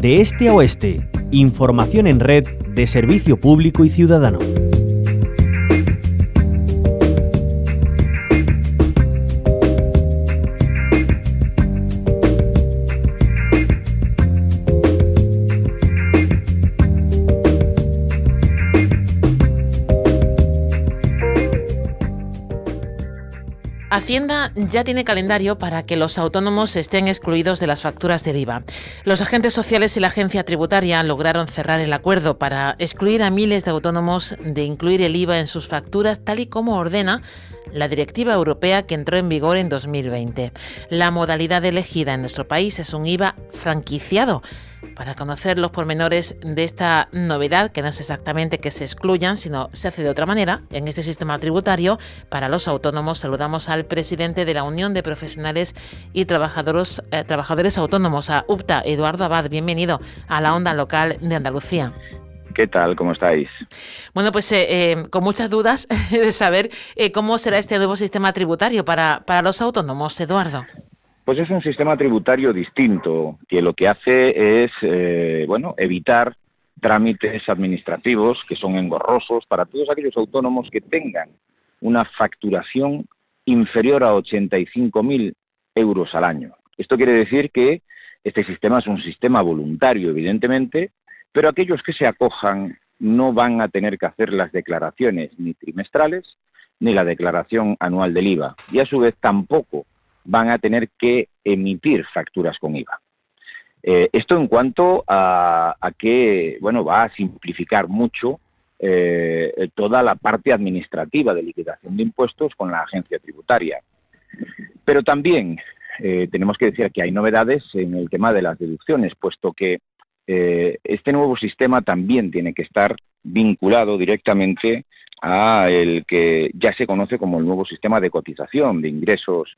De este a oeste, información en red de servicio público y ciudadano. Hacienda ya tiene calendario para que los autónomos estén excluidos de las facturas del IVA. Los agentes sociales y la agencia tributaria lograron cerrar el acuerdo para excluir a miles de autónomos de incluir el IVA en sus facturas, tal y como ordena la directiva europea que entró en vigor en 2020. La modalidad elegida en nuestro país es un IVA franquiciado. Para conocer los pormenores de esta novedad, que no es exactamente que se excluyan, sino se hace de otra manera en este sistema tributario para los autónomos, saludamos al presidente de la Unión de Profesionales y Trabajadores Autónomos, a UPTA, Eduardo Abad. Bienvenido a la Onda Local de Andalucía. ¿Qué tal? ¿Cómo estáis? Bueno, pues con muchas dudas de saber cómo será este nuevo sistema tributario para los autónomos, Eduardo. Pues es un sistema tributario distinto, que lo que hace es, evitar trámites administrativos que son engorrosos para todos aquellos autónomos que tengan una facturación inferior a 85.000 euros al año. Esto quiere decir que este sistema es un sistema voluntario, evidentemente, pero aquellos que se acojan no van a tener que hacer las declaraciones ni trimestrales ni la declaración anual del IVA, y a su vez tampoco van a tener que emitir facturas con IVA. Esto en cuanto a que, va a simplificar mucho toda la parte administrativa de liquidación de impuestos con la agencia tributaria. Pero también tenemos que decir que hay novedades en el tema de las deducciones, puesto que este nuevo sistema también tiene que estar vinculado directamente a el que ya se conoce como el nuevo sistema de cotización de ingresos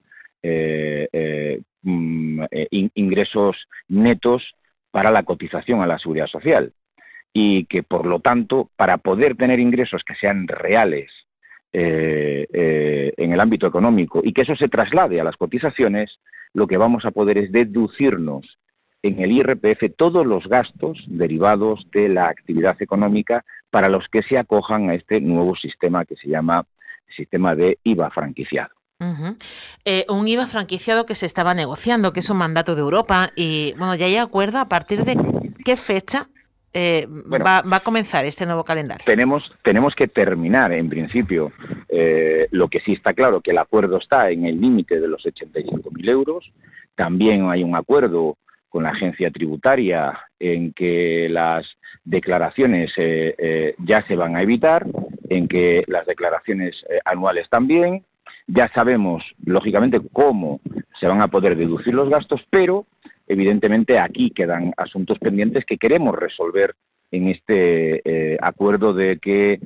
ingresos netos para la cotización a la seguridad social, y que por lo tanto, para poder tener ingresos que sean reales en el ámbito económico y que eso se traslade a las cotizaciones, lo que vamos a poder es deducirnos en el IRPF todos los gastos derivados de la actividad económica para los que se acojan a este nuevo sistema que se llama sistema de IVA franquiciado. Uh-huh. Un IVA franquiciado que se estaba negociando, que es un mandato de Europa, y ya hay acuerdo a partir de qué fecha va a comenzar este nuevo calendario. Tenemos que terminar, en principio, lo que sí está claro, que el acuerdo está en el límite de los 85.000 euros. También hay un acuerdo con la agencia tributaria en que las declaraciones ya se van a evitar, en que las declaraciones anuales también. Ya sabemos, lógicamente, cómo se van a poder deducir los gastos, pero evidentemente aquí quedan asuntos pendientes que queremos resolver en este acuerdo de que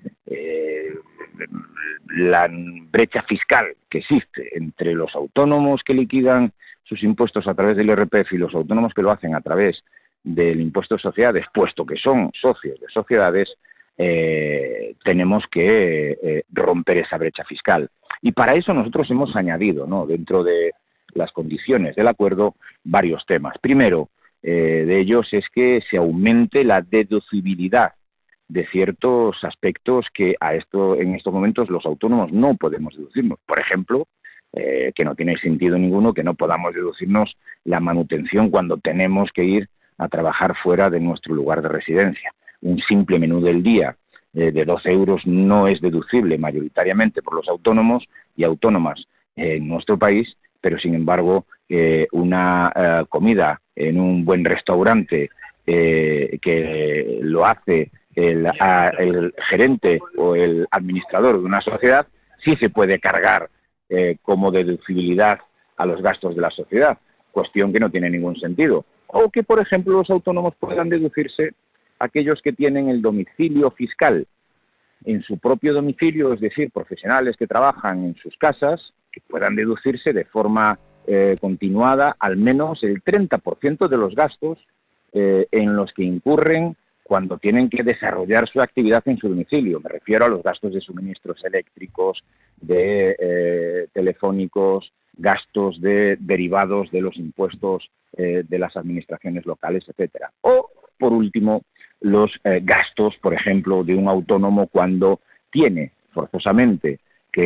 la brecha fiscal que existe entre los autónomos que liquidan sus impuestos a través del IRPF y los autónomos que lo hacen a través del impuesto de sociedades, puesto que son socios de sociedades, tenemos que romper esa brecha fiscal. Y para eso nosotros hemos añadido, dentro de las condiciones del acuerdo, varios temas. Primero de ellos es que se aumente la deducibilidad de ciertos aspectos que en estos momentos los autónomos no podemos deducirnos. Por ejemplo, que no tiene sentido ninguno que no podamos deducirnos la manutención cuando tenemos que ir a trabajar fuera de nuestro lugar de residencia. Un simple menú del día de 12 euros no es deducible mayoritariamente por los autónomos y autónomas en nuestro país, pero sin embargo una comida en un buen restaurante que lo hace el gerente o el administrador de una sociedad sí se puede cargar como deducibilidad a los gastos de la sociedad, cuestión que no tiene ningún sentido. O que, por ejemplo, los autónomos puedan deducirse aquellos que tienen el domicilio fiscal en su propio domicilio, es decir, profesionales que trabajan en sus casas, que puedan deducirse de forma continuada al menos el 30% de los gastos en los que incurren cuando tienen que desarrollar su actividad en su domicilio. Me refiero a los gastos de suministros eléctricos, de telefónicos, gastos derivados de los impuestos de las administraciones locales, etcétera. O, por último, los gastos, por ejemplo, de un autónomo cuando tiene forzosamente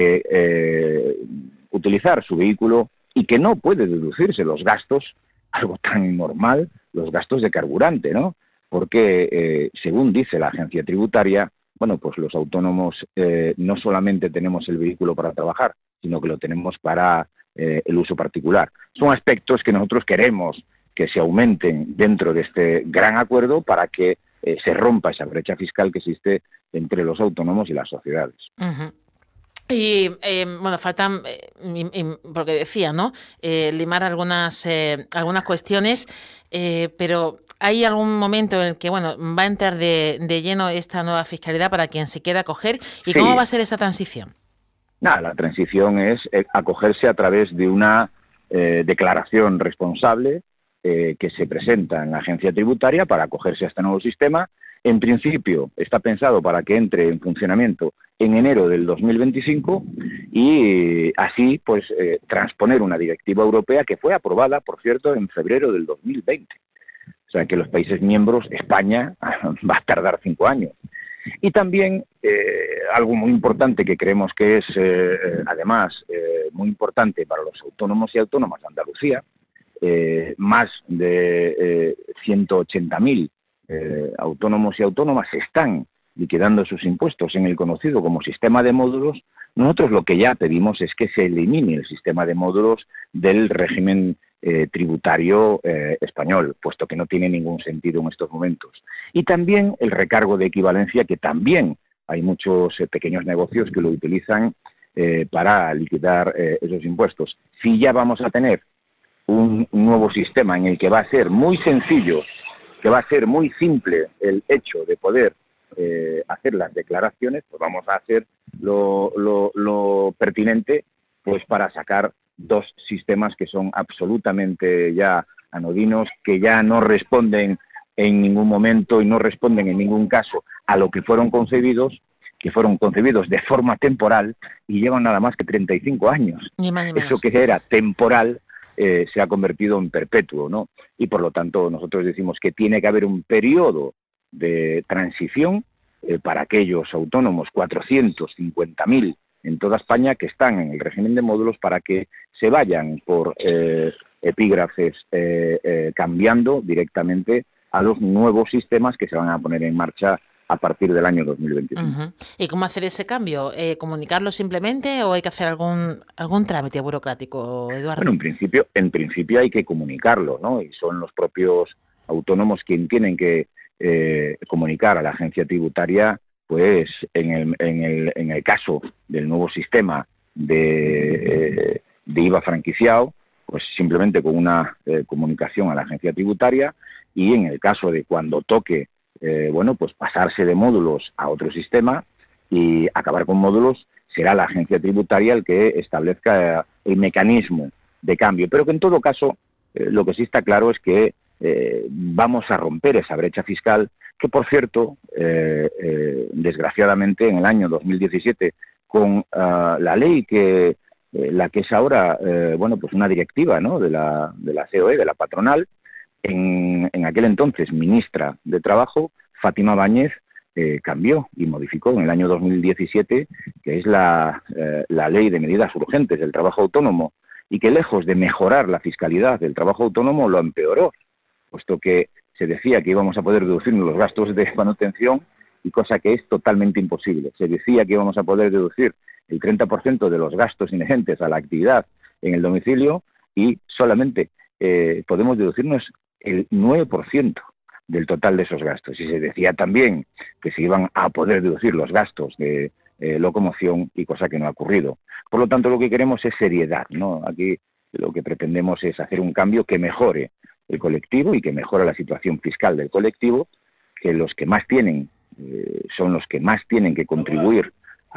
que utilizar su vehículo y que no puede deducirse los gastos, algo tan normal, los gastos de carburante, ¿no? Porque, según dice la agencia tributaria, bueno, pues los autónomos no solamente tenemos el vehículo para trabajar, sino que lo tenemos para el uso particular. Son aspectos que nosotros queremos que se aumenten dentro de este gran acuerdo para que se rompa esa brecha fiscal que existe entre los autónomos y las sociedades. Uh-huh. Y bueno, faltan, porque decía, ¿no? Limar algunas cuestiones, pero ¿hay algún momento en el que, bueno, va a entrar de lleno esta nueva fiscalidad para quien se quiera acoger? ¿Y cómo va a ser esa transición? Nada, la transición es acogerse a través de una declaración responsable que se presenta en la agencia tributaria para acogerse a este nuevo sistema. En principio está pensado para que entre en funcionamiento en enero del 2025 y así pues transponer una directiva europea que fue aprobada, por cierto, en febrero del 2020. O sea que los países miembros, España, va a tardar 5 años. Y también algo muy importante que creemos que es además muy importante para los autónomos y autónomas de Andalucía, más de 180.000 autónomos y autónomas están liquidando sus impuestos en el conocido como sistema de módulos. Nosotros lo que ya pedimos es que se elimine el sistema de módulos del régimen tributario español, puesto que no tiene ningún sentido en estos momentos. Y también el recargo de equivalencia, que también hay muchos pequeños negocios que lo utilizan para liquidar esos impuestos. Si ya vamos a tener un nuevo sistema en el que va a ser muy sencillo, que va a ser muy simple el hecho de poder hacer las declaraciones, pues vamos a hacer lo pertinente pues para sacar 2 sistemas que son absolutamente ya anodinos, que ya no responden en ningún momento y no responden en ningún caso a lo que fueron concebidos, de forma temporal y llevan nada más que 35 años. Ni más ni menos. Eso que era temporal se ha convertido en perpetuo, ¿no? Y por lo tanto nosotros decimos que tiene que haber un periodo de transición para aquellos autónomos, 450.000 en toda España, que están en el régimen de módulos, para que se vayan por epígrafes cambiando directamente a los nuevos sistemas que se van a poner en marcha a partir del año 2025. Uh-huh. ¿Y cómo hacer ese cambio? ¿Comunicarlo simplemente o hay que hacer algún trámite burocrático, Eduardo? Bueno, en principio hay que comunicarlo, ¿no? Y son los propios autónomos quienes tienen que comunicar a la agencia tributaria, pues en el caso del nuevo sistema de IVA franquiciado, pues simplemente con una comunicación a la agencia tributaria, y en el caso de cuando toque pues pasarse de módulos a otro sistema y acabar con módulos, será la agencia tributaria el que establezca el mecanismo de cambio. Pero que en todo caso, lo que sí está claro es que vamos a romper esa brecha fiscal que, por cierto, desgraciadamente en el año 2017, con la ley que la que es ahora, pues una directiva, ¿no?, de la COE, de la patronal, en aquel entonces ministra de Trabajo, Fátima Báñez, cambió y modificó en el año 2017, que es la ley de medidas urgentes del trabajo autónomo, y que lejos de mejorar la fiscalidad del trabajo autónomo, lo empeoró, puesto que se decía que íbamos a poder deducirnos los gastos de manutención, y cosa que es totalmente imposible. Se decía que íbamos a poder deducir el 30% de los gastos inherentes a la actividad en el domicilio, y solamente podemos deducirnos el 9% del total de esos gastos. Y se decía también que se iban a poder deducir los gastos de locomoción, y cosa que no ha ocurrido. Por lo tanto, lo que queremos es seriedad, ¿no? Aquí lo que pretendemos es hacer un cambio que mejore el colectivo y que mejore la situación fiscal del colectivo, que los que más tienen son los que más tienen que contribuir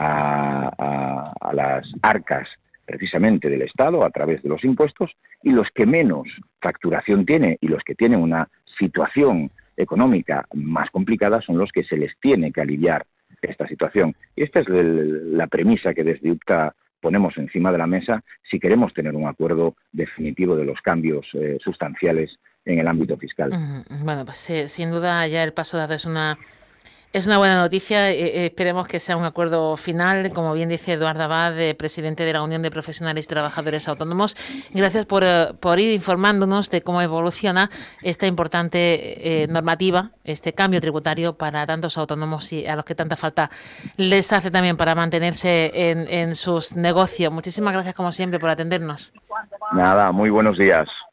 a las arcas precisamente del Estado a través de los impuestos, y los que menos facturación tienen y los que tienen una situación económica más complicada son los que se les tiene que aliviar esta situación. Y esta es la premisa que desde UPTA ponemos encima de la mesa si queremos tener un acuerdo definitivo de los cambios sustanciales en el ámbito fiscal. Bueno, pues sin duda ya el paso dado es una buena noticia. Esperemos que sea un acuerdo final, como bien dice Eduard Abad, presidente de la Unión de Profesionales y Trabajadores Autónomos. Gracias por ir informándonos de cómo evoluciona esta importante normativa, este cambio tributario para tantos autónomos y a los que tanta falta les hace también para mantenerse en sus negocios. Muchísimas gracias, como siempre, por atendernos. Nada, muy buenos días.